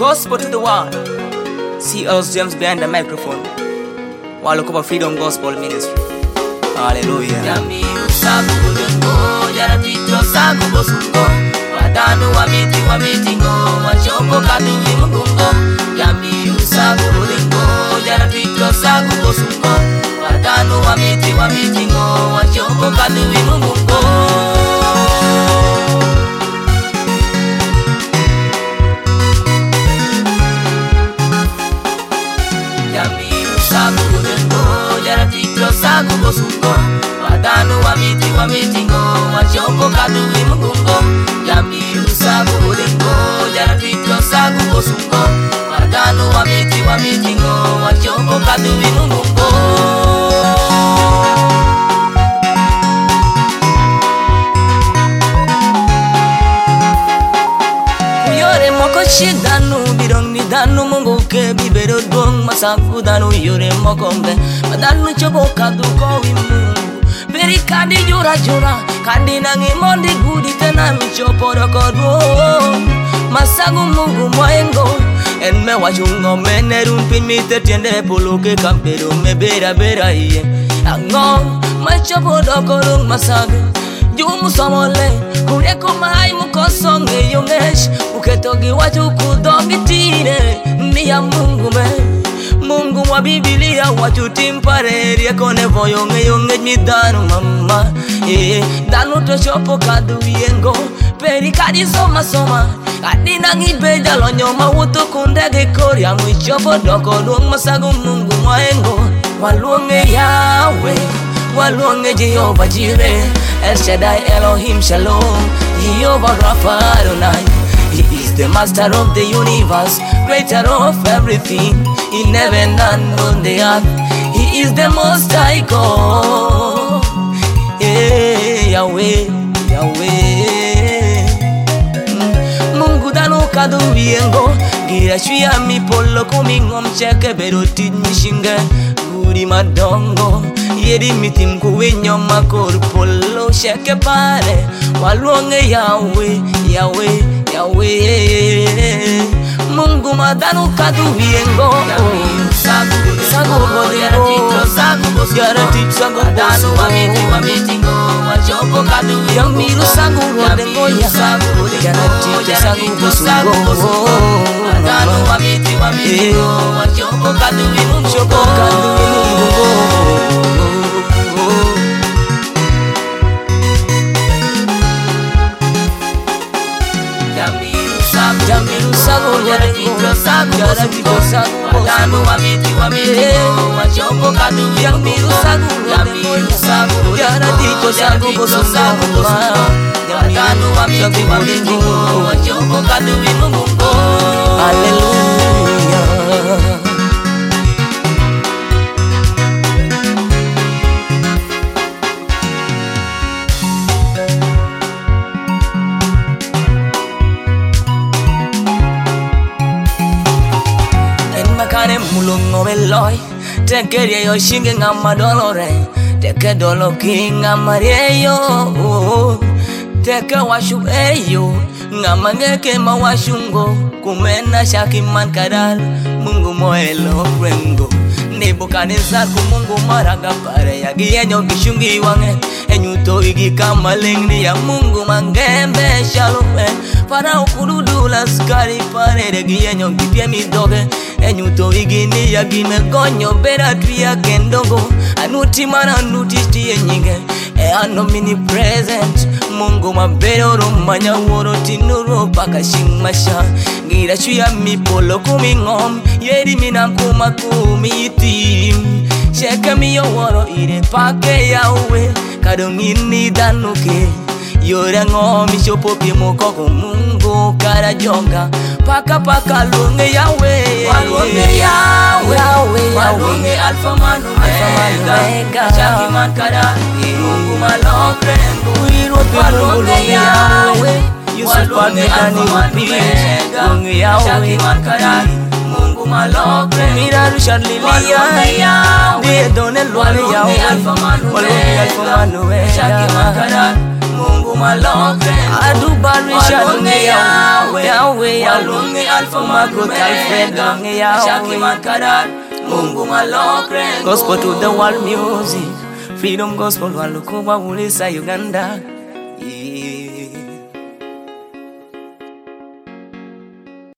gospel to the world. See us James behind the microphone. While look up Freedom Gospel Ministry. Hallelujah. Jamii usabu kudengo, jara tito sagu bosungo. Wadanu wa mitingo, wachombo kadumi mungungo. Jamii usabu kudengo, jara tito sagu bosungo. Wadanu wa mitingo, wachombo kadumi mungungo. Sagu bosungo, wadanu wa mitingo, wachombo kadumi mungungo. Jamii usabu udengo, jara tito sagu bosungo, wadanu wa mitingo, wachombo kadumi mungungo. Uyore moko shidanu bidong ni danu mungu ke bibero dong masaku danu yore moko mbe madanu chobo kadu ko wimu beri kadi jura kadi nangi mondi gudi tena michopo rokodo masagu mungu moengo en me wajungo menerun pimite tiende poloke kampero me bera iye ango machopo rokodo masagu jumu somole kureko mai mukosonge yongesh uketogi watu kudongi tine ni ya Mungu me Mungu wa Biblia watu timpare riekone voyonge midanu mama danu to chopo kadu yengo peri kadi soma kadi nangi beja lonyoma wuto kundege koria mwichopo doko duong masagu Mungu mwaengo waluonge Yahweh waluonge Jehovah Jireh El Shaddai Elohim Shalom Jehovah Rapha Adonai. He is the master of the universe, creator of everything in heaven and on the earth. He is the most high God. Yahweh Mungu danu kadu viengo gira shia mi polo kumingo mcheke beroti mishinge guri madongo yedi mitim kuwenyo makor polo sheke pare waluonge Yahweh Mungu madanu kadu viengo sagu bodengo yara tito sagu danu wa mitingo wachombo kadu yamiru sagu bodengo yara tito sagu bosungo danu wa mitingo wachombo kadu mungu Jamiru sagu yara tito sagu danu wa mitingo wachombo kadu yamiru sagu yara tito sagu bosungo danu wa mitingo wachombo kadu mungu. Hallelujah. Makane mulungo beloi tekeria yo shinge ngama dolore teke dolo kinga marieyo teke washu eyo ngama ngeke mawashungo kumena shakiman kadal Mungu moelo kwengo Nebukadnezar ku Mungu maraga pare yagienyo gishungi wange enyuto igi kamalengni ya Mungu mangembe shalume para ukududula skari pare regienyo gipie midoge enyuto igini ya gime gonyo bera tria kendongo anuti mana nuti tie nyinge anomini present Mungu mabero romanya woro tinuro paka shingmasha ngira chuya mi polo kumingom yeri mina kuma kumitim sheka mi yo woro ire pake Yahweh kadongini danuke yore ngomi chopo pimo koko Mungu kara jonga paka luonge Yahweh waluonge Alpha man Omega Shakiman kada Mungu malokre waluonge Yahweh waluonge Alpha man Omega Shakiman kada Mungu malokre miraru sharlilia de donel wale Yahweh waluonge Alpha man Omega Shakiman kada Mungu malokre adu barisha waluonge Yahweh Yahweh, Walunge Alpha Magrot Alfred, Shaki Yahweh. Makadar, Mungu Malokre. Gospel to the world music, freedom gospel, Walukuba, Ulisa, Uganda. Yeah.